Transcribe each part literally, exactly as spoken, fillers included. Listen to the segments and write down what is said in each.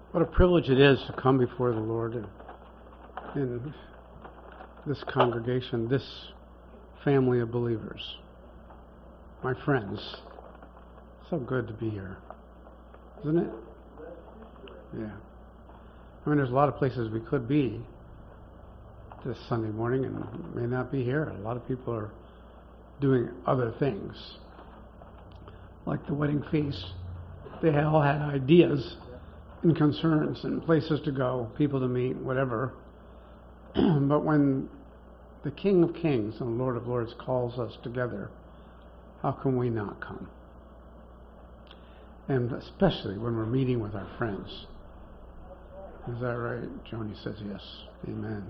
What a privilege it is to come before the Lord in, in this congregation, this family of believers. My friends, so good to be here, isn't it? Yeah. I mean, there's a lot of places we could be this Sunday morning and may not be here. A lot of people are doing other things, like the wedding feast. They all had ideas and concerns and places to go, people to meet, whatever. But when the King of Kings and Lord of Lords calls us together, how can we not come? And especially when we're meeting with our friends. Is that right? Joni says yes. Amen.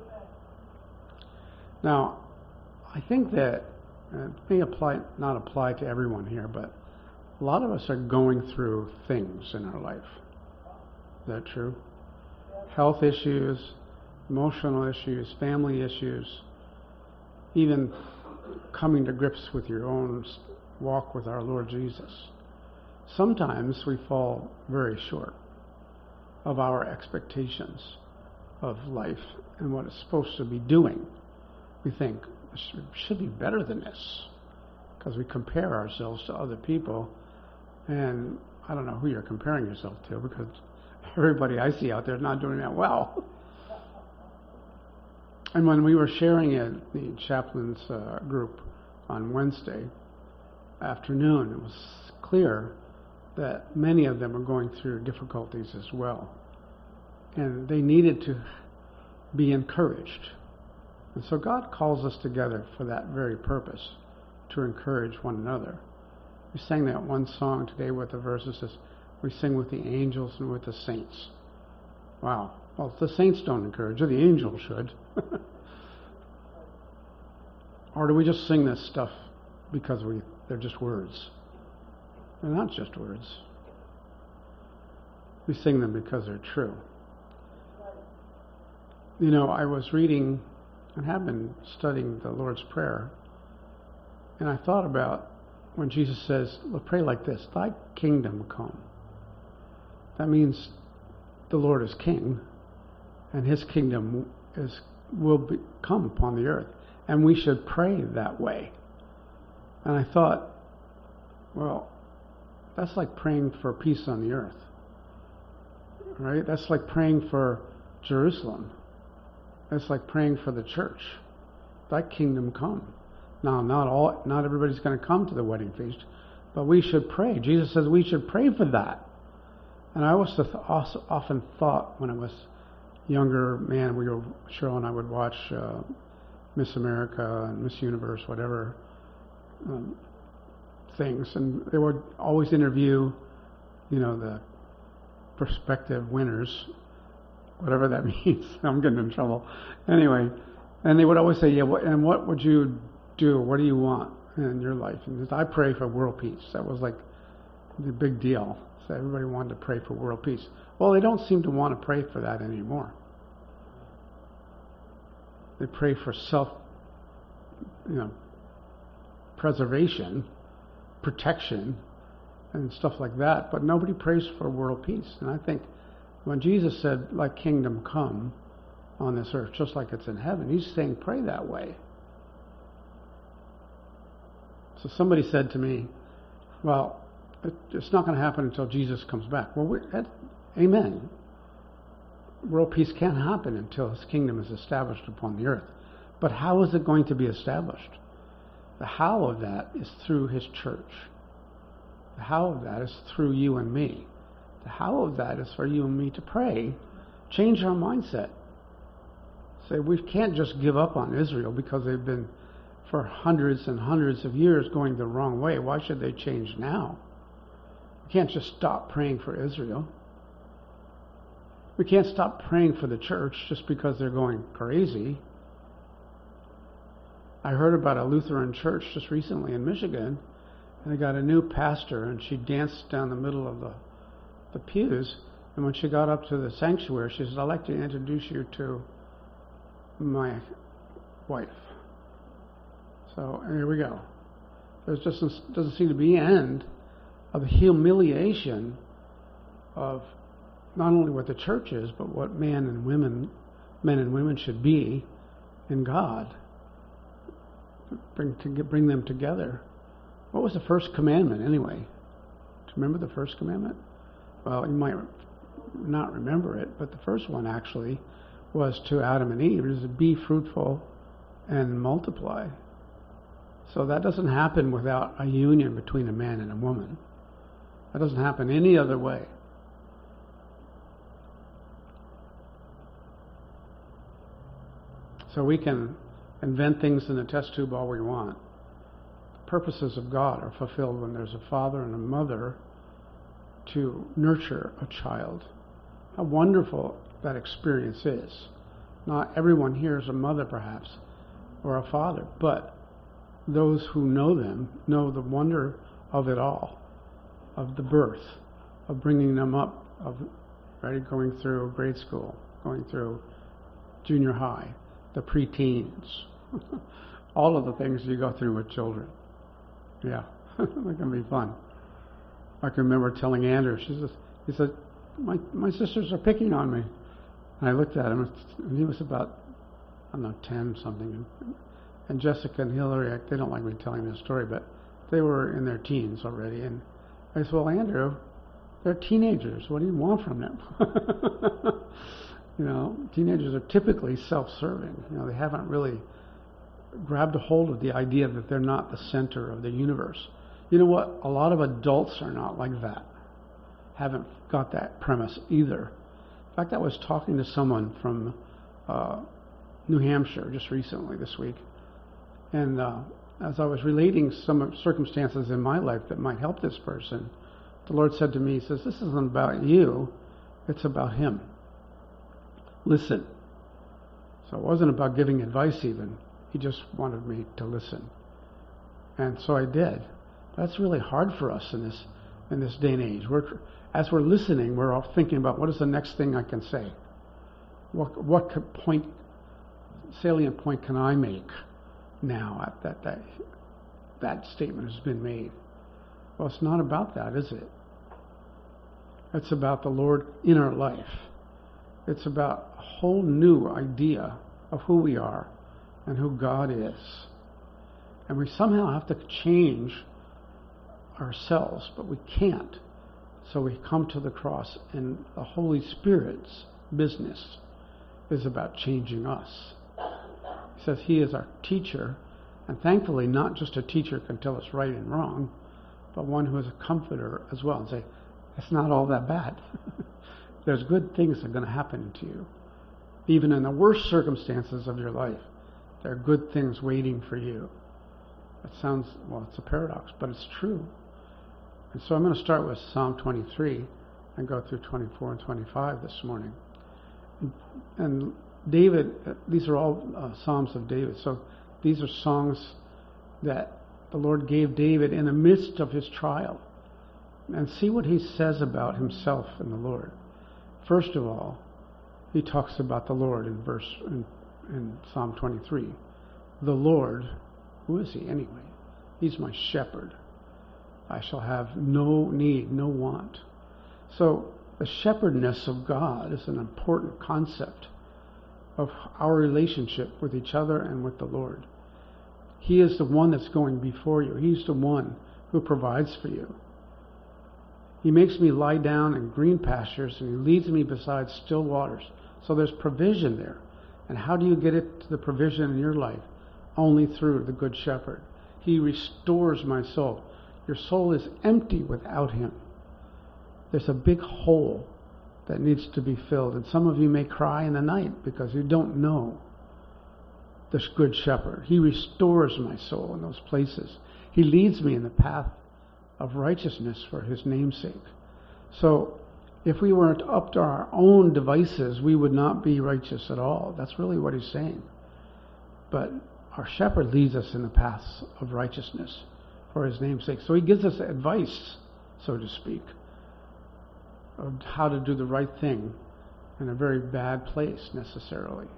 Now, I think that uh, it may apply, not apply to everyone here, but a lot of us are going through things in our life. Is that true? Health issues, emotional issues, family issues, even coming to grips with your own walk with our Lord Jesus. Sometimes we fall very short of our expectations of life and what it's supposed to be doing. We think it should be better than this because we compare ourselves to other people, and I don't know who you're comparing yourself to because everybody I see out there is not doing that well. And when we were sharing at the chaplain's uh, group on Wednesday afternoon, it was clear that many of them are going through difficulties as well. And they needed to be encouraged. And so God calls us together for that very purpose, to encourage one another. We sang that one song today with the verses says, we sing with the angels and with the saints. Wow. Well, the saints don't encourage you, the angels should. Or do we just sing this stuff because we they're just words? They're not just words. We sing them because they're true. You know, I was reading and have been studying the Lord's Prayer, and I thought about when Jesus says, well, pray like this, thy kingdom come. That means the Lord is king, and his kingdom is will be, come upon the earth, and we should pray that way. And I thought, well, that's like praying for peace on the earth, right? That's like praying for Jerusalem. That's like praying for the church. Thy kingdom come. Now, not all, not everybody's going to come to the wedding feast, but we should pray. Jesus says we should pray for that. And I was also often thought when I was a younger man, we were, Cheryl and I would watch uh, Miss America and Miss Universe, whatever um, things, and they would always interview, you know, the prospective winners, whatever that means. I'm getting in trouble. Anyway, and they would always say, yeah, what, and what would you do? What do you want in your life? And I pray for world peace. That was like the big deal. So everybody wanted to pray for world peace. Well, they don't seem to want to pray for that anymore. They pray for self, you know, preservation, protection, and stuff like that. But nobody prays for world peace. And I think when Jesus said, "Like kingdom come on this earth, just like it's in heaven," he's saying, pray that way. So somebody said to me, well, it, it's not going to happen until Jesus comes back. Well, we, that, amen. World peace can't happen until his kingdom is established upon the earth. But how is it going to be established? The how of that is through his church. The how of that is through you and me. The how of that is for you and me to pray, change our mindset. Say, we can't just give up on Israel because they've been for hundreds and hundreds of years going the wrong way. Why should they change now? We can't just stop praying for Israel. We can't stop praying for the church just because they're going crazy. I heard about a Lutheran church just recently in Michigan, and they got a new pastor, and she danced down the middle of the, the pews, and when she got up to the sanctuary, she said, "I'd like to introduce you to my wife." So here we go. There just doesn't seem to be an end of the humiliation of not only what the church is, but what man and women, men and women should be in God. Bring to bring them together. What was the first commandment anyway? Do you remember the first commandment? Well, you might not remember it, but the first one actually was to Adam and Eve. It was to be fruitful and multiply. So that doesn't happen without a union between a man and a woman. That doesn't happen any other way. So we can invent things in the test tube all we want. The purposes of God are fulfilled when there's a father and a mother to nurture a child. How wonderful that experience is. Not everyone here is a mother, perhaps, or a father, but those who know them know the wonder of it all, of the birth, of bringing them up, of right, going through grade school, going through junior high, the preteens, all of the things you go through with children. Yeah, it can be fun. I can remember telling Andrew, she says, he said, my my sisters are picking on me. And I looked at him, and he was about, I don't know, ten something. And Jessica and Hillary, they don't like me telling this story, but they were in their teens already. And I said, well, Andrew, they're teenagers. What do you want from them? You know, teenagers are typically self-serving. You know, they haven't really grabbed a hold of the idea that they're not the center of the universe. You know what? A lot of adults are not like that. Haven't got that premise either. In fact, I was talking to someone from uh, New Hampshire just recently this week, and uh, as I was relating some circumstances in my life that might help this person, the Lord said to me, He says, this isn't about you, it's about Him. Listen. So it wasn't about giving advice even. He just wanted me to listen. And so I did. That's really hard for us in this in this day and age. We're, as we're listening, we're all thinking about what is the next thing I can say? What what could point, salient point can I make now that that that statement has been made? Well, it's not about that, is it? It's about the Lord in our life. It's about a whole new idea of who we are and who God is. And we somehow have to change ourselves, but we can't. So we come to the cross, and the Holy Spirit's business is about changing us. He says He is our teacher, and thankfully not just a teacher can tell us right and wrong, but one who is a comforter as well, and say, it's not all that bad. There's good things that are going to happen to you. Even in the worst circumstances of your life, there are good things waiting for you. It sounds, well, it's a paradox, but it's true. And so I'm going to start with Psalm twenty-three and go through twenty-four and twenty-five this morning. And David, these are all uh, Psalms of David. So these are songs that the Lord gave David in the midst of his trial. And see what he says about himself and the Lord. First of all, he talks about the Lord in verse in, in Psalm twenty-three. The Lord, who is He anyway? He's my shepherd. I shall have no need, no want. So the shepherdness of God is an important concept of our relationship with each other and with the Lord. He is the one that's going before you. He's the one who provides for you. He makes me lie down in green pastures, and He leads me beside still waters. So there's provision there. And how do you get it to the provision in your life? Only through the Good Shepherd. He restores my soul. Your soul is empty without Him. There's a big hole that needs to be filled. And some of you may cry in the night because you don't know this Good Shepherd. He restores my soul in those places. He leads me in the path of righteousness for His name's sake. So if we weren't up to our own devices, we would not be righteous at all. That's really what He's saying. But our shepherd leads us in the paths of righteousness for His name's sake. So He gives us advice, so to speak, of how to do the right thing in a very bad place necessarily.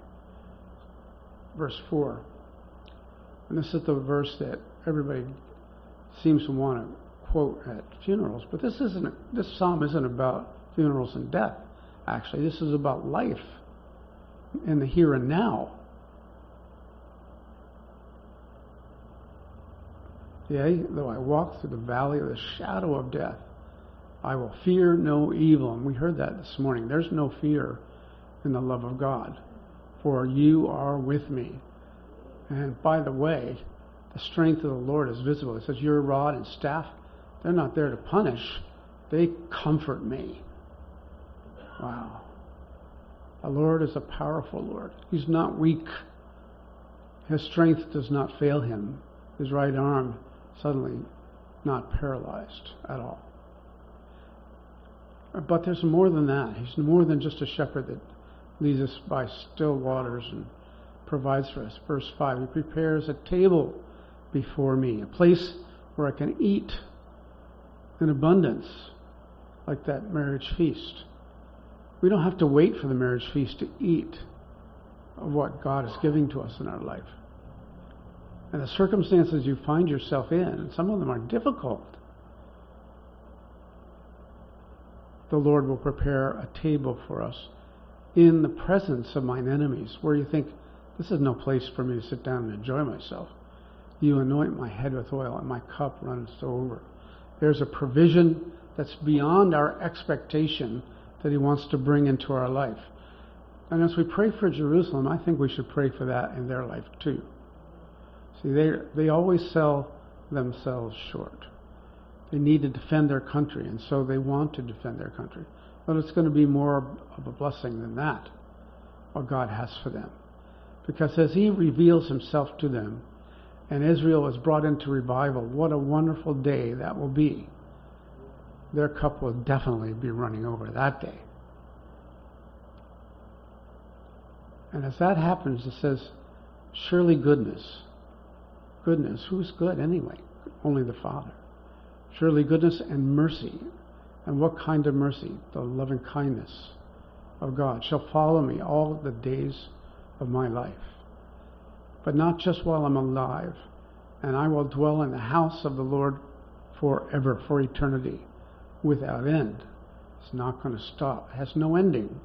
Verse four. And this is the verse that everybody seems to want to quote at funerals, but this isn't. This psalm isn't about funerals and death. actually. This is about life in the here and now. Yea, though I walk through the valley of the shadow of death, I will fear no evil. And we heard that this morning. There's no fear in the love of God, for you are with me. And by the way, the strength of the Lord is visible. It says, your rod and staff, they're not there to punish. They comfort me. Wow. The Lord is a powerful Lord. He's not weak. His strength does not fail him. His right arm suddenly not paralyzed at all. But there's more than that. He's more than just a shepherd that leads us by still waters and provides for us. Verse five, he prepares a table before me, a place where I can eat in abundance, like that marriage feast. We don't have to wait for the marriage feast to eat of what God is giving to us in our life. And the circumstances you find yourself in, and some of them are difficult, the Lord will prepare a table for us in the presence of mine enemies, where you think, this is no place for me to sit down and enjoy myself. You anoint my head with oil, and my cup runs over. There's a provision that's beyond our expectation that he wants to bring into our life. And as we pray for Jerusalem, I think we should pray for that in their life too. See, they they always sell themselves short. They need to defend their country, and so they want to defend their country. But it's going to be more of a blessing than that, what God has for them. Because as he reveals himself to them, and Israel is brought into revival, what a wonderful day that will be. Their cup will definitely be running over that day. And as that happens, it says, surely goodness. Goodness, who's good anyway? Only the Father. Surely goodness and mercy. And what kind of mercy? The loving kindness of God shall follow me all the days of my life. But not just while I'm alive. And I will dwell in the house of the Lord forever, for eternity, without end. It's not going to stop. It has no ending.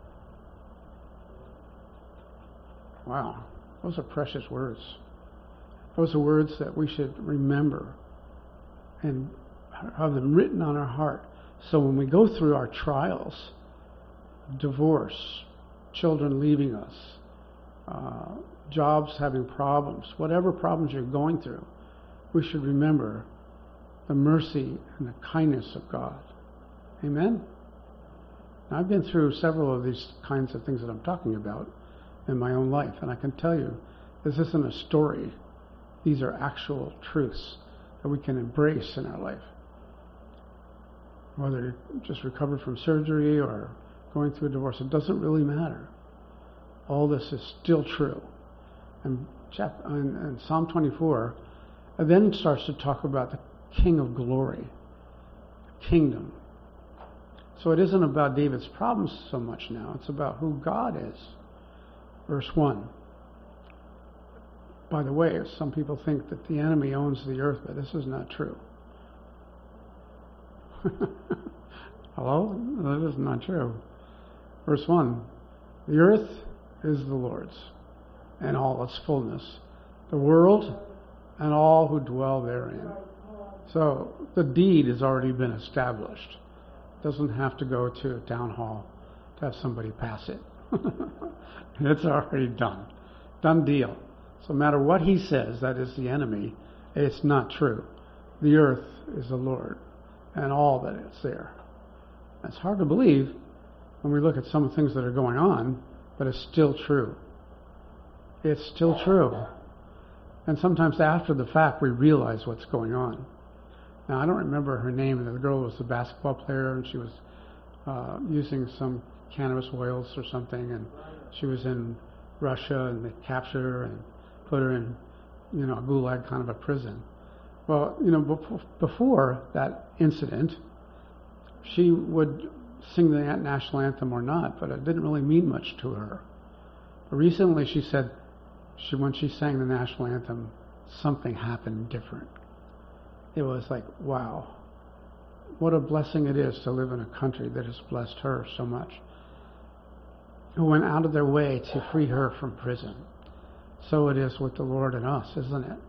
Wow, those are precious words. Those are words that we should remember and have them written on our heart. So when we go through our trials, divorce, children leaving us, uh, jobs having problems, whatever problems you're going through, we should remember the mercy and the kindness of God. Amen? Now, I've been through several of these kinds of things that I'm talking about in my own life, and I can tell you, this isn't a story. These are actual truths that we can embrace in our life. Whether you just recovered from surgery or going through a divorce, it doesn't really matter. All this is still true. And, chapter, and, and Psalm twenty-four and then starts to talk about the King of glory, kingdom. So it isn't about David's problems so much now. It's about who God is. Verse one. By the way, some people think that the enemy owns the earth, but this is not true. Hello? That is not true. Verse one. The earth is the Lord's, and all its fullness. The world and all who dwell therein. So the deed has already been established. It doesn't have to go to a town hall to have somebody pass it. It's already done. Done deal. So no matter what he says, that is the enemy, it's not true. The earth is the Lord and all that is there. It's hard to believe when we look at some of the things that are going on, but it's still true. It's still true. And sometimes after the fact, we realize what's going on. Now, I don't remember her name. The girl was a basketball player, and she was uh, using some cannabis oils or something, and she was in Russia, and they captured her and put her in, you know, a gulag kind of a prison. Well, you know, before, before that incident, she would sing the national anthem or not, but it didn't really mean much to her. But recently she said, she when she sang the national anthem, something happened different. It was like, wow, what a blessing it is to live in a country that has blessed her so much. who went out of their way to free her from prison. So it is with the Lord and us, isn't it?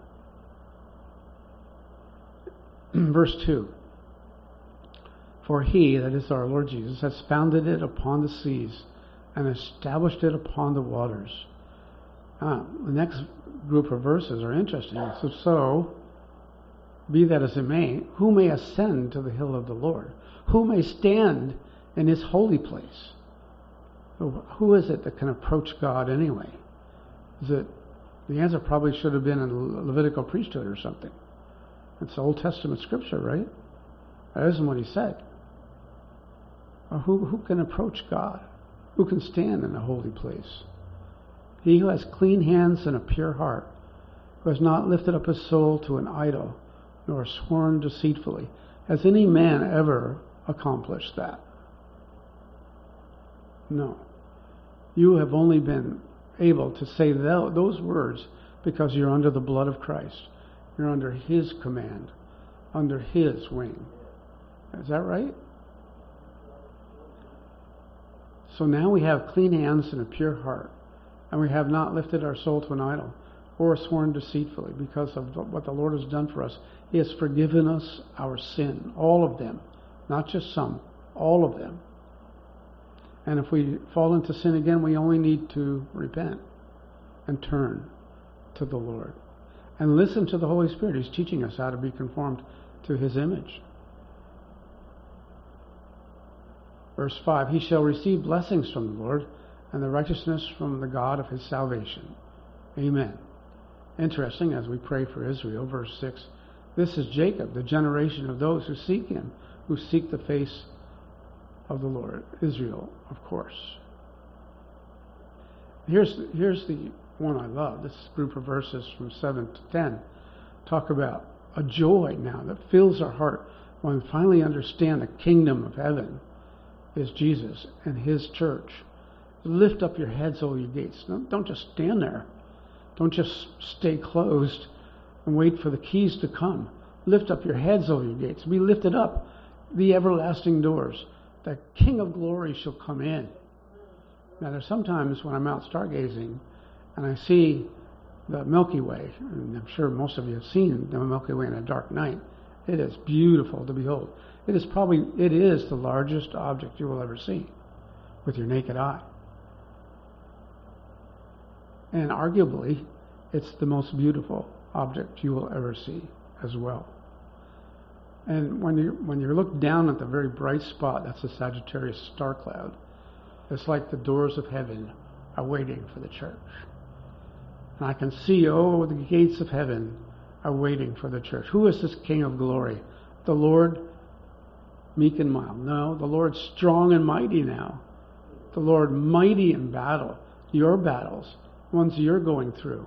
Verse two. For he, that is our Lord Jesus, has founded it upon the seas and established it upon the waters. Ah, the next group of verses are interesting. So, so, be that as it may, who may ascend to the hill of the Lord? Who may stand in his holy place? Who is it that can approach God anyway? Is it, the answer probably should have been in the Levitical priesthood or something. It's Old Testament scripture, right? That isn't what he said. Or who, who can approach God? Who can stand in a holy place? He who has clean hands and a pure heart, who has not lifted up his soul to an idol, nor sworn deceitfully. Has any man ever accomplished that? No. You have only been able to say those words because you're under the blood of Christ. You're under his command, under his wing. Is that right? So now we have clean hands and a pure heart, and we have not lifted our soul to an idol or sworn deceitfully because of what the Lord has done for us. He has forgiven us our sin, all of them, not just some, all of them. And if we fall into sin again, we only need to repent and turn to the Lord and listen to the Holy Spirit. He's teaching us how to be conformed to his image. Verse five, he shall receive blessings from the Lord and the righteousness from the God of his salvation. Amen. Interesting, as we pray for Israel, verse six, this is Jacob, the generation of those who seek him, who seek the face of the Lord. Israel, of course. Here's, here's the one I love. This group of verses from seven to ten talk about a joy now that fills our heart when we finally understand the kingdom of heaven is Jesus and his church. Lift up your heads, O you gates. Don't, don't just stand there. Don't just stay closed and wait for the keys to come. Lift up your heads, O you gates. Be lifted up, the everlasting doors. The King of glory shall come in. Now there's sometimes when I'm out stargazing and I see the Milky Way, and I'm sure most of you have seen the Milky Way in a dark night. It is beautiful to behold. It is probably, it is the largest object you will ever see with your naked eye. And arguably, it's the most beautiful object you will ever see as well. And when you when you look down at the very bright spot, that's the Sagittarius star cloud. It's like the doors of heaven are waiting for the church. And I can see, oh, the gates of heaven are waiting for the church. Who is this King of glory? The Lord meek and mild. No, the Lord strong and mighty now. The Lord mighty in battle. Your battles, ones you're going through.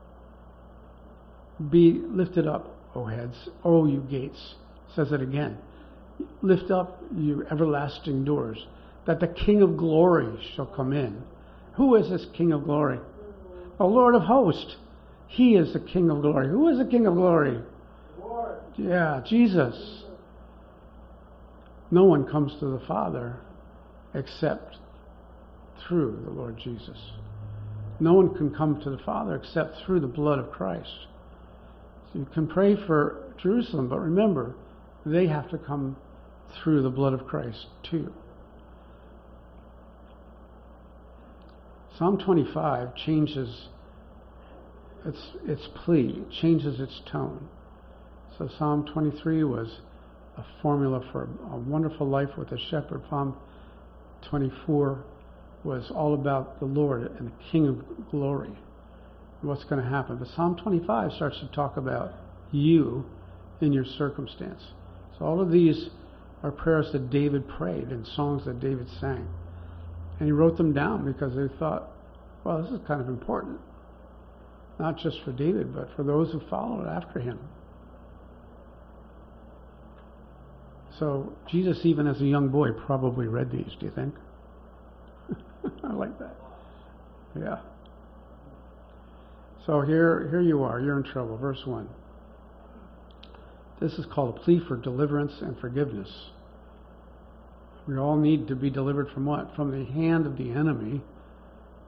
Be lifted up, O heads, O you gates. Says it again. Lift up, you everlasting doors, that the King of glory shall come in. Who is this King of glory? The Lord of hosts. He is the King of glory. Who is the King of glory? Lord. Yeah, Jesus. No one comes to the Father except through the Lord Jesus. No one can come to the Father except through the blood of Christ. So you can pray for Jerusalem, but remember, they have to come through the blood of Christ too. Psalm twenty-five changes its its plea, changes its tone. So Psalm twenty-three was a formula for a wonderful life with a shepherd. Psalm twenty-four was all about the Lord and the King of glory and what's going to happen. But Psalm twenty-five starts to talk about you in your circumstance. So all of these are prayers that David prayed and songs that David sang. And he wrote them down because they thought, well, this is kind of important. Not just for David, but for those who followed after him. So Jesus, even as a young boy, probably read these, do you think? I like that. Yeah. So here, here you are. You're in trouble. Verse one. This is called a plea for deliverance and forgiveness. We all need to be delivered from what? From the hand of the enemy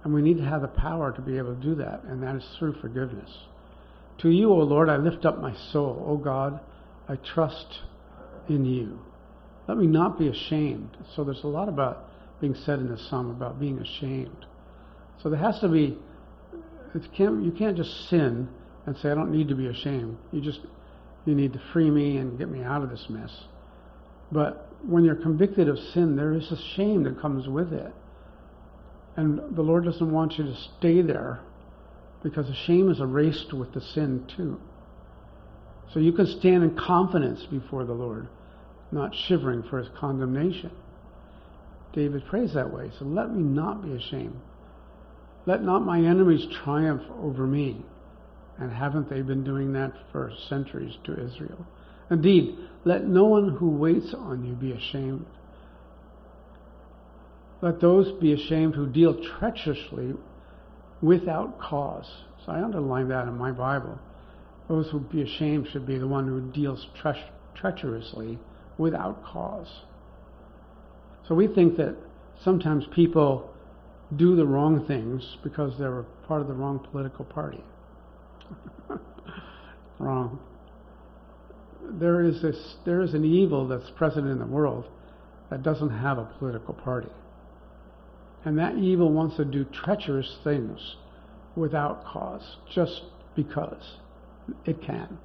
And we need to have the power to be able to do that, and that is through forgiveness. To you, O Lord, I lift up my soul. O God, I trust in you. Let me not be ashamed. So there's a lot about being said in this psalm about being ashamed. So there has to be, it can't, you can't just sin and say, I don't need to be ashamed. You just, you need to free me and get me out of this mess. But when you're convicted of sin, there is a shame that comes with it. And the Lord doesn't want you to stay there, because the shame is erased with the sin too. So you can stand in confidence before the Lord, not shivering for his condemnation. David prays that way. So let me not be ashamed. Let not my enemies triumph over me. And haven't they been doing that for centuries to Israel? Indeed, let no one who waits on you be ashamed. Let those be ashamed who deal treacherously without cause. So I underline that in my Bible. Those who be ashamed should be the one who deals tre- treacherously without cause. So we think that sometimes people do the wrong things because they're part of the wrong political party. Wrong. There is this, there is an evil that's present in the world that doesn't have a political party. And that evil wants to do treacherous things without cause, just because it can.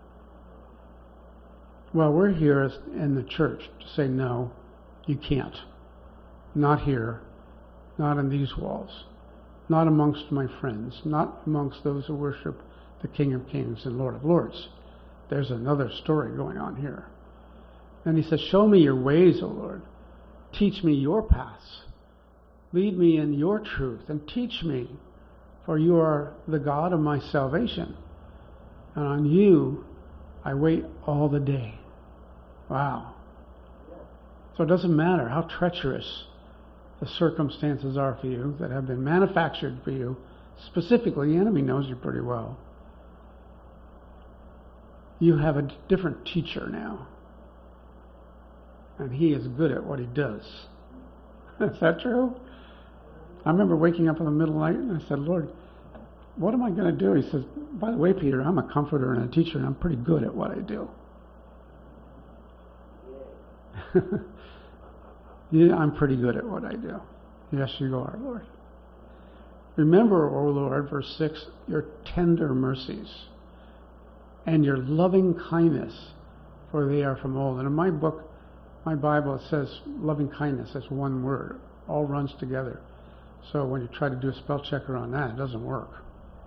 Well, we're here as, in the church to say, no, you can't. Not here, not in these walls, not amongst my friends, not amongst those who worship the King of Kings and Lord of Lords. There's another story going on here. And he says, show me your ways, O Lord. Teach me your paths. Lead me in your truth and teach me, for you are the God of my salvation. And on you I wait all the day. Wow. So it doesn't matter how treacherous the circumstances are for you that have been manufactured for you. Specifically, the enemy knows you pretty well. You have a different teacher now. And he is good at what he does. Is that true? I remember waking up in the middle of the night and I said, Lord, what am I going to do? He says, by the way, Peter, I'm a comforter and a teacher and I'm pretty good at what I do. Yeah, I'm pretty good at what I do. Yes, you are, Lord. Remember, O Lord, verse six, your tender mercies and your loving kindness, for they are from old. And in my book, my Bible, it says loving kindness as one word. All runs together. So when you try to do a spell checker on that, it doesn't work.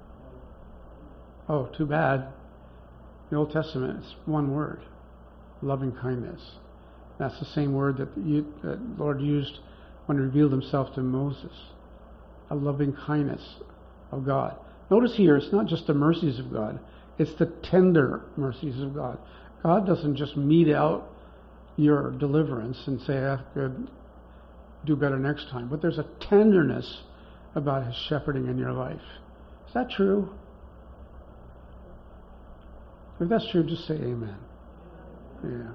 Oh, too bad. The Old Testament is one word. Loving kindness. That's the same word that the that Lord used when he revealed himself to Moses. A loving kindness of God. Notice here, it's not just the mercies of God. It's the tender mercies of God. God doesn't just mete out your deliverance and say, that's good, do better next time. But there's a tenderness about his shepherding in your life. Is that true? If that's true, just say amen. Yeah.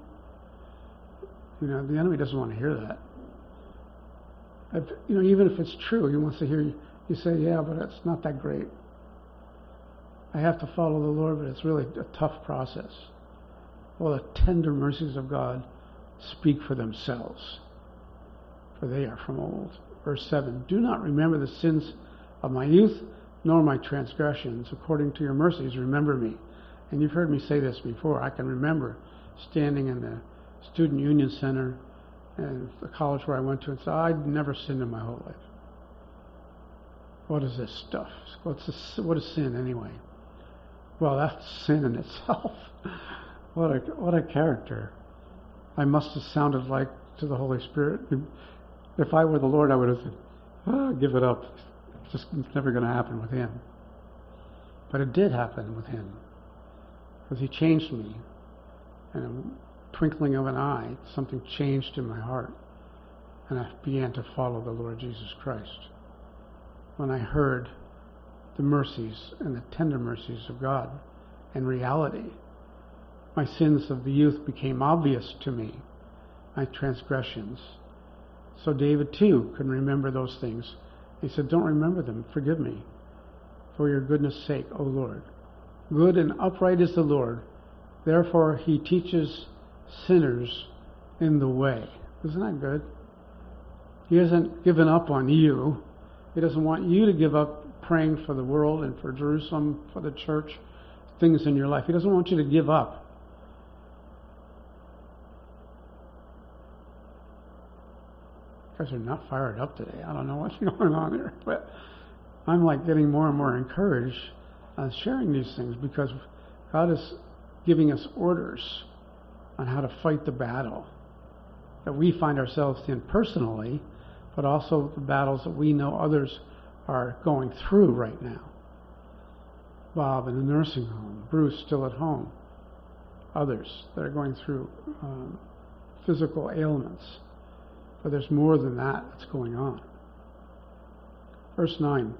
You know, the enemy doesn't want to hear that. If, you know, even if it's true, he wants to hear you, you say, yeah, but it's not that great. I have to follow the Lord, but it's really a tough process. Well, the tender mercies of God speak for themselves, for they are from old. Verse seven, do not remember the sins of my youth, nor my transgressions. According to your mercies, remember me. And you've heard me say this before. I can remember standing in the Student Union Center and the college where I went to and said, I'd never sinned in my whole life. What is this stuff? What's this, what is sin anyway? Well, that's sin in itself. What a what a character. I must have sounded like to the Holy Spirit. If I were the Lord, I would have said, oh, give it up. It's just it's never going to happen with him. But it did happen with him. Because he changed me. And a twinkling of an eye, something changed in my heart. And I began to follow the Lord Jesus Christ. When I heard the mercies and the tender mercies of God in reality, my sins of the youth became obvious to me, my transgressions. So David too can remember those things He said, don't remember them. Forgive me for your goodness' sake, O Lord. Good and upright is the Lord. Therefore, he teaches sinners in the way. Isn't that good? He hasn't given up on you. He doesn't want you to give up praying for the world and for Jerusalem, for the church, things in your life. He doesn't want you to give up. You guys are not fired up today. I don't know what's going on here, but I'm like getting more and more encouraged on sharing these things because God is giving us orders on how to fight the battle that we find ourselves in personally, but also the battles that we know others are going through right now. Bob in the nursing home, Bruce still at home, others that are going through um, physical ailments. But there's more than that that's going on. Verse nine.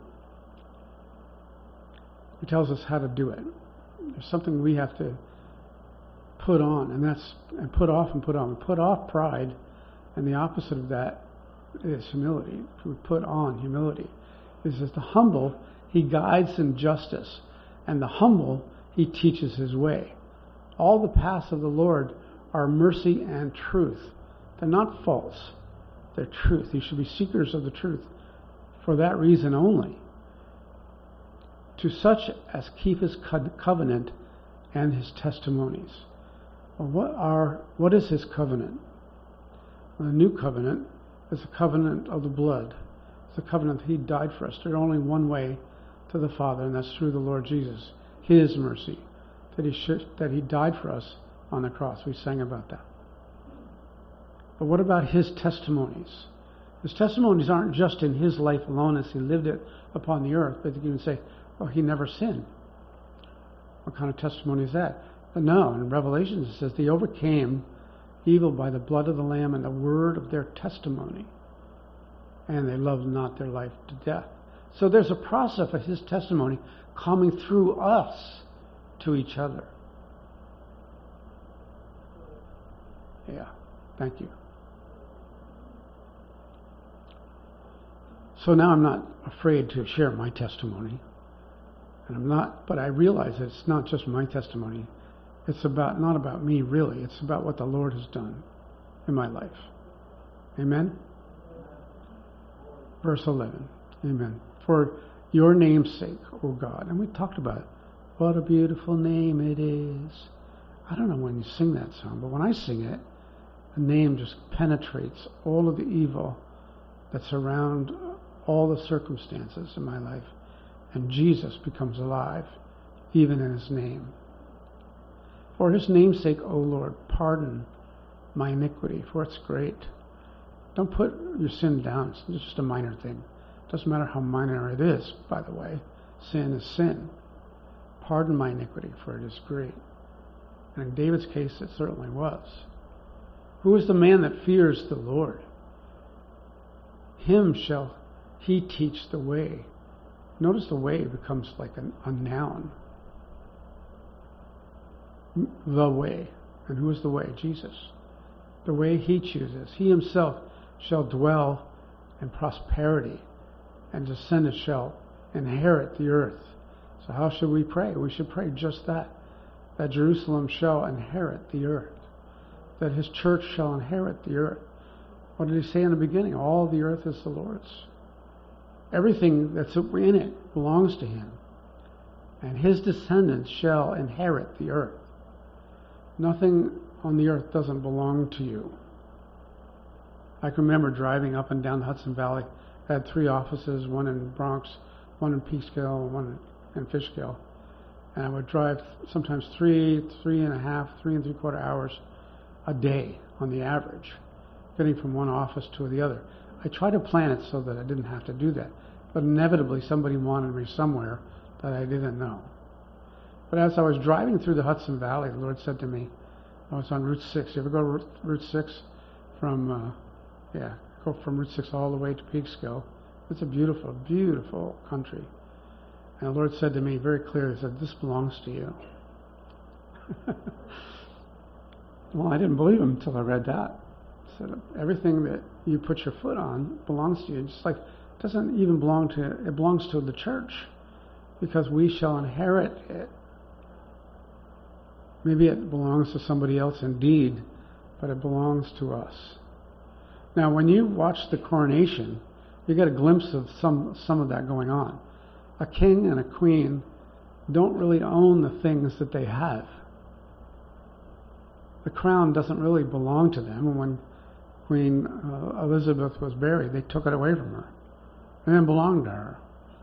He tells us how to do it. There's something we have to put on, and that's and put off and put on. We put off pride, and the opposite of that is humility. We put on humility. He says the humble he guides in justice, and the humble he teaches his way. All the paths of the Lord are mercy and truth. They're not false. They're truth. You should be seekers of the truth for that reason only. To such as keep his co- covenant and his testimonies. Well, what are what is his covenant? Well, the new covenant is the covenant of the blood. It's the covenant that he died for us. There's only one way to the Father, and that's through the Lord Jesus. His mercy, that he should, that he died for us on the cross. We sang about that. But what about his testimonies? His testimonies aren't just in his life alone as he lived it upon the earth, but you can say, well, he never sinned. What kind of testimony is that? But no, in Revelation it says they overcame evil by the blood of the Lamb and the word of their testimony. And they loved not their life to death. So there's a process of his testimony coming through us to each other. Yeah, thank you. So now I'm not afraid to share my testimony. And I'm not, but I realize that it's not just my testimony. It's about not about me really. It's about what the Lord has done in my life. Amen? Verse eleven. Amen. For your name's sake, O God. And we talked about it. What a beautiful name it is. I don't know when you sing that song, but when I sing it, the name just penetrates all of the evil that's around all the circumstances in my life. And Jesus becomes alive, even in his name. For his name's sake, O Lord, pardon my iniquity, for it's great. Don't put your sin down. It's just a minor thing. It doesn't matter how minor it is, by the way. Sin is sin. Pardon my iniquity, for it is great. And in David's case, it certainly was. Who is the man that fears the Lord? Him shall he teach the way. Notice the way becomes like an, a noun. The way. And who is the way? Jesus. The way he chooses. He himself shall dwell in prosperity, and descendants shall inherit the earth. So how should we pray? We should pray just that. That Jerusalem shall inherit the earth. That his church shall inherit the earth. What did he say in the beginning? All the earth is the Lord's. Everything that's in it belongs to him. And his descendants shall inherit the earth. Nothing on the earth doesn't belong to you. I can remember driving up and down the Hudson Valley. I had three offices, one in Bronx, one in Peekskill, and one in Fishkill. And I would drive sometimes three, three and a half, three and three quarter hours a day on the average, getting from one office to the other. I tried to plan it so that I didn't have to do that. But inevitably somebody wanted me somewhere that I didn't know. But as I was driving through the Hudson Valley, the Lord said to me, I was on Route six. You ever go to Route six? From, uh, yeah, go from Route six all the way to Peekskill. It's a beautiful, beautiful country. And the Lord said to me very clearly, he said, this belongs to you. Well, I didn't believe him until I read that. He said, everything that you put your foot on belongs to you. Just like It doesn't even belong to, it belongs to the church, because we shall inherit it. Maybe it belongs to somebody else indeed, but it belongs to us. Now, when you watch the coronation, you get a glimpse of some, some of that going on. A king and a queen don't really own the things that they have. The crown doesn't really belong to them. And when Queen uh, Elizabeth was buried, they took it away from her. It didn't belong to her.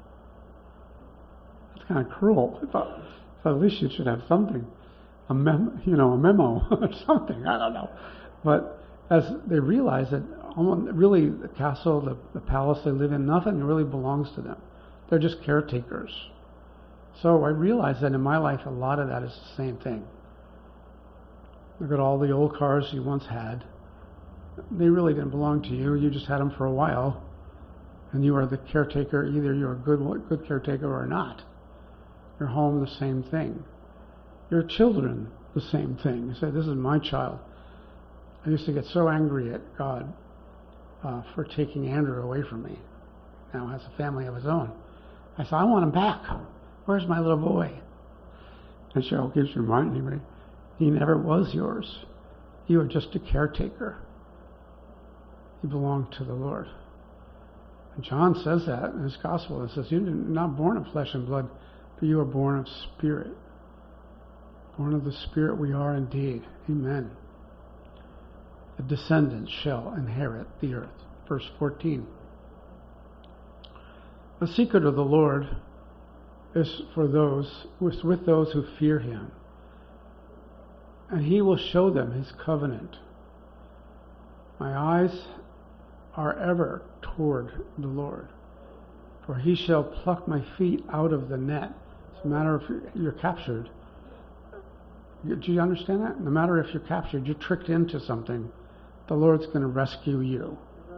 It's kind of cruel. I thought, I thought at least you should have something, a mem, you know, a memo or something. I don't know. But as they realized that almost, really the castle, the, the palace they live in, nothing really belongs to them. They're just caretakers. So I realized that in my life, a lot of that is the same thing. Look at all the old cars you once had. They really didn't belong to you. You just had them for a while, and you are the caretaker. Either you're a good good caretaker or not. Your home, the same thing. Your children, the same thing. You say, this is my child. I used to get so angry at God uh, for taking Andrew away from me. Now has a family of his own. I said, I want him back. Where's my little boy? And Cheryl keeps reminding me, he never was yours. You were just a caretaker. You belong to the Lord. And John says that in his gospel. It says, you're not born of flesh and blood, but you are born of spirit. Born of the Spirit we are indeed. Amen. The descendants shall inherit the earth. Verse fourteen. The secret of the Lord is for those, with, with those who fear him. And he will show them his covenant. My eyes are ever toward the Lord, for he shall pluck my feet out of the net. It's a matter of you're captured. Do you understand that? No matter if you're captured, you're tricked into something, the Lord's going to rescue you.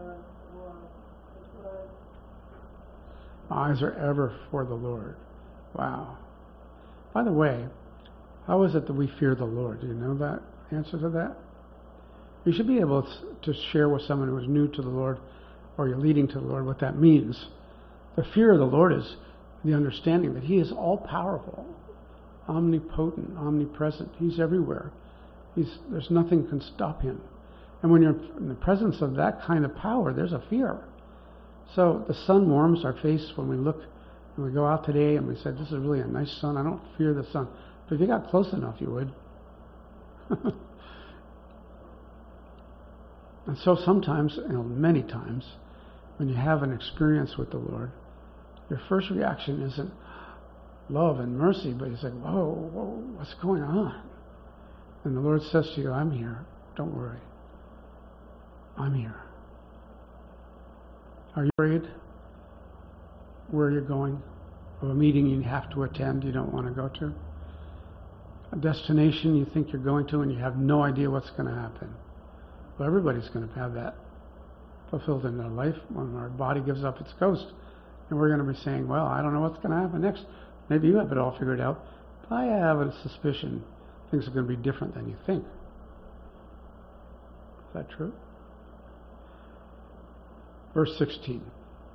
My eyes are ever for the Lord. Wow. By the way, how is it that we fear the Lord? Do you know that answer to that? You should be able to share with someone who is new to the Lord, or you're leading to the Lord, what that means. The fear of the Lord is the understanding that he is all-powerful, omnipotent, omnipresent. He's everywhere. He's, there's nothing can stop him. And when you're in the presence of that kind of power, there's a fear. So the sun warms our face when we look, when we go out today and we say, this is really a nice sun. I don't fear the sun. But if you got close enough, you would. And so sometimes, you know, many times, when you have an experience with the Lord, your first reaction isn't love and mercy, but you say, whoa, whoa, what's going on? And the Lord says to you, I'm here. Don't worry. I'm here. Are you afraid where you're going? Of a meeting you have to attend you don't want to go to? A destination you think you're going to and you have no idea what's going to happen? Well, everybody's going to have that fulfilled in their life when our body gives up its ghost. And we're going to be saying, well, I don't know what's going to happen next. Maybe you have it all figured out. But I have a suspicion things are going to be different than you think. Is that true? Verse sixteen.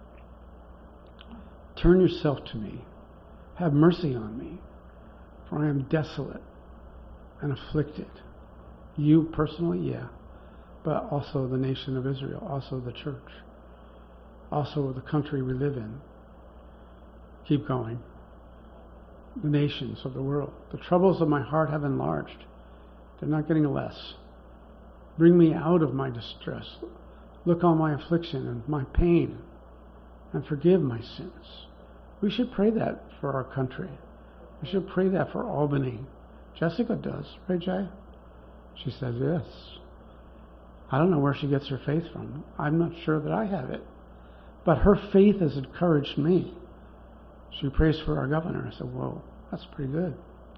Turn yourself to me. Have mercy on me. For I am desolate and afflicted. You personally, yeah. But also the nation of Israel, also the church, also the country we live in. Keep going. The nations of the world. The troubles of my heart have enlarged. They're not getting less. Bring me out of my distress. Look on my affliction and my pain and forgive my sins. We should pray that for our country. We should pray that for Albany. Jessica does, right, Jay? She says yes. I don't know where she gets her faith from. I'm not sure that I have it. But her faith has encouraged me. She prays for our governor. I said, whoa, that's pretty good.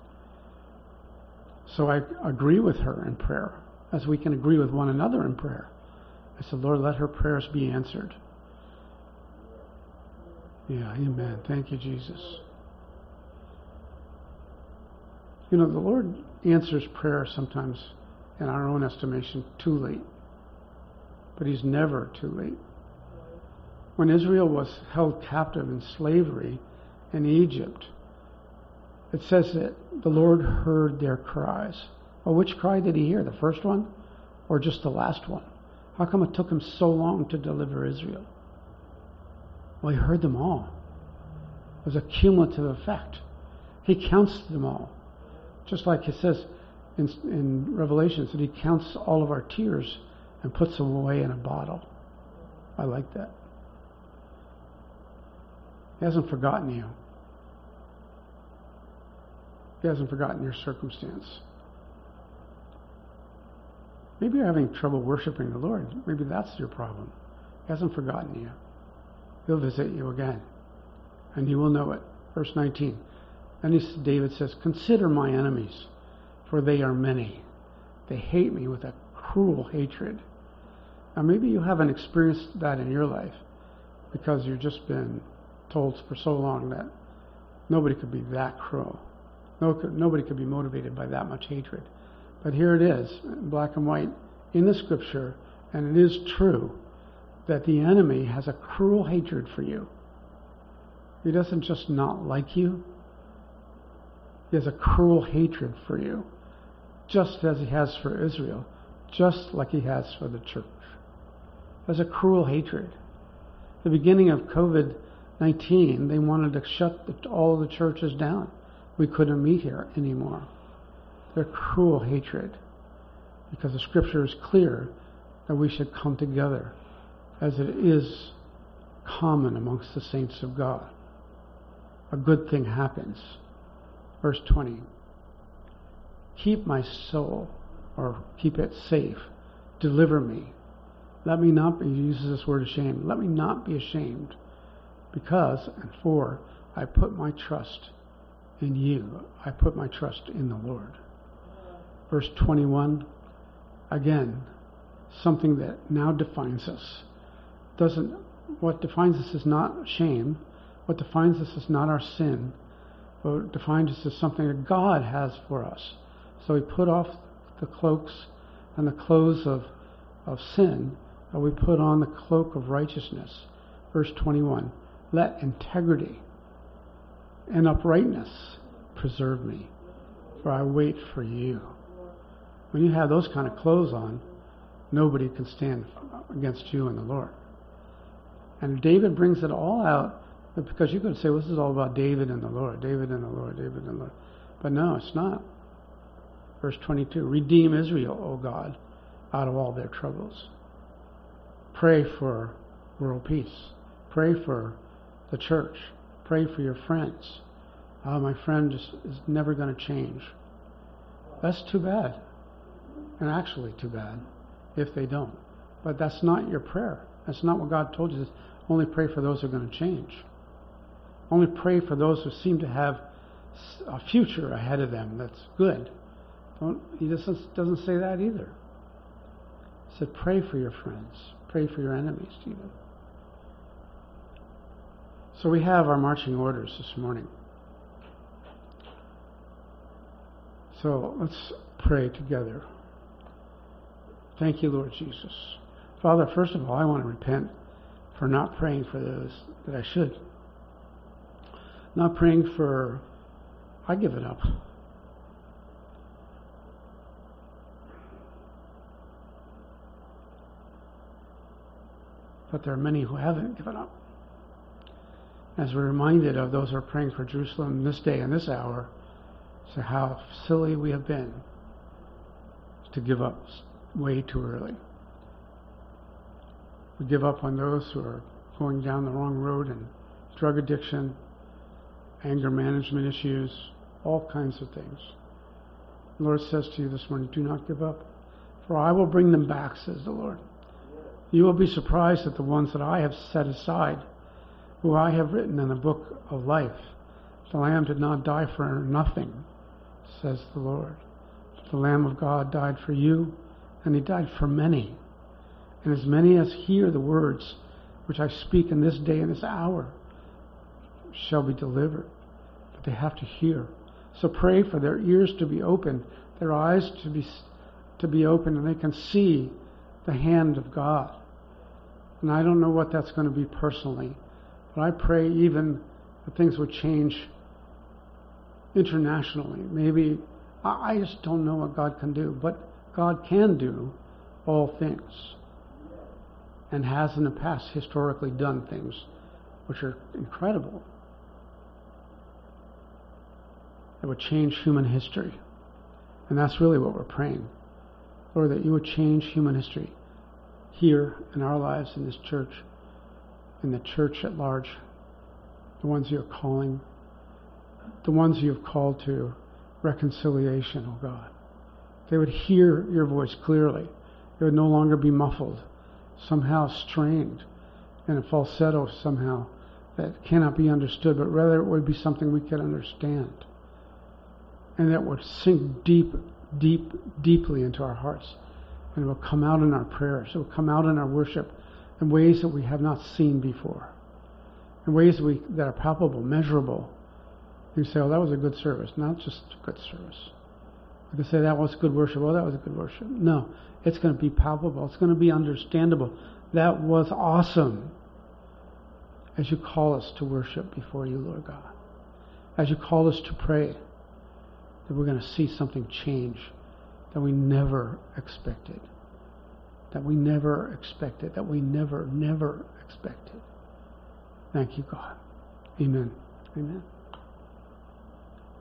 So I agree with her in prayer, as we can agree with one another in prayer. I said, Lord, let her prayers be answered. Yeah, amen. Thank you, Jesus. You know, the Lord answers prayer sometimes, in our own estimation, too late. But he's never too late. when Israel was held captive in slavery in Egypt, it says that the Lord heard their cries. Well, which cry did he hear? The first one or just the last one? How come it took him so long to deliver Israel? Well, he heard them all. It was a cumulative effect. He counts them all. Just like it says in, in Revelations that he counts all of our tears and puts them away in a bottle. I like that. He hasn't forgotten you. He hasn't forgotten your circumstance. Maybe you're having trouble worshiping the Lord. Maybe that's your problem. He hasn't forgotten you. He'll visit you again. And you will know it. Verse nineteen. Then David says, "Consider my enemies, for they are many. They hate me with a cruel hatred." Now maybe you haven't experienced that in your life because you've just been told for so long that nobody could be that cruel. No, nobody could be motivated by that much hatred. But here it is, in black and white, in the scripture, and it is true that the enemy has a cruel hatred for you. He doesn't just not like you. He has a cruel hatred for you, just as he has for Israel, just like he has for the church. There's a cruel hatred. The beginning of covid nineteen, they wanted to shut the, all the churches down. We couldn't meet here anymore. They're cruel hatred, because the scripture is clear that we should come together as it is common amongst the saints of God. A good thing happens. Verse twenty. Keep my soul, or keep it safe. Deliver me. Let me not be, he uses this word ashamed. Let me not be ashamed, because, and for, I put my trust in you. I put my trust in the Lord. Verse twenty-one, again, something that now defines us. Doesn't, what defines us is not shame. What defines us is not our sin. What defines us is something that God has for us. So we put off the cloaks and the clothes of, of sin, and we put on the cloak of righteousness. Verse twenty-one, let integrity and uprightness preserve me, for I wait for you. When you have those kind of clothes on, nobody can stand against you and the Lord. And David brings it all out, because you could say, well, this is all about David and the Lord, David and the Lord, David and the Lord. But no, it's not. Verse twenty-two, redeem Israel, O God, out of all their troubles. Pray for world peace. Pray for the church. Pray for your friends. Oh, my friend just is never going to change. That's too bad. And actually too bad if they don't. But that's not your prayer. That's not what God told you. Only pray for those who are going to change. Only pray for those who seem to have a future ahead of them that's good. Don't, he doesn't, doesn't say that either. He said, pray for your friends. Pray for your enemies, even. So we have our marching orders this morning. So let's pray together. Thank you, Lord Jesus. Father, first of all, I want to repent for not praying for those that I should. Not praying for, I give it up. But there are many who haven't given up. As we're reminded of those who are praying for Jerusalem this day and this hour, so how silly we have been to give up way too early. We give up on those who are going down the wrong road and drug addiction, anger management issues, all kinds of things. The Lord says to you this morning, do not give up, for I will bring them back, says the Lord. You will be surprised at the ones that I have set aside, who I have written in the book of life. The Lamb did not die for nothing, says the Lord. The Lamb of God died for you, and he died for many. And as many as hear the words which I speak in this day and this hour shall be delivered. But they have to hear. So pray for their ears to be opened, their eyes to be to be open, and they can see the hand of God And I don't know what that's going to be personally, but I pray even that things would change internationally. Maybe, I just don't know what God can do, but God can do all things, and has in the past historically done things which are incredible, that would change human history. And that's really what we're praying. Lord, that you would change human history here in our lives, in this church, in the church at large, the ones you're calling, the ones you've called to reconciliation, oh God. They would hear your voice clearly. It would no longer be muffled, somehow strained, in a falsetto somehow that cannot be understood, but rather it would be something we could understand. And that would sink deep, deep, deeply into our hearts. And it will come out in our prayers. It will come out in our worship in ways that we have not seen before. In ways that, we, that are palpable, measurable. You say, oh, that was a good service. Not just a good service. You can say, that was good worship. Oh, that was a good worship. No, it's going to be palpable. It's going to be understandable. That was awesome. As you call us to worship before you, Lord God. As you call us to pray, that we're going to see something change that we never expected. That we never expected. That we never, never expected. Thank you, God. Amen. Amen.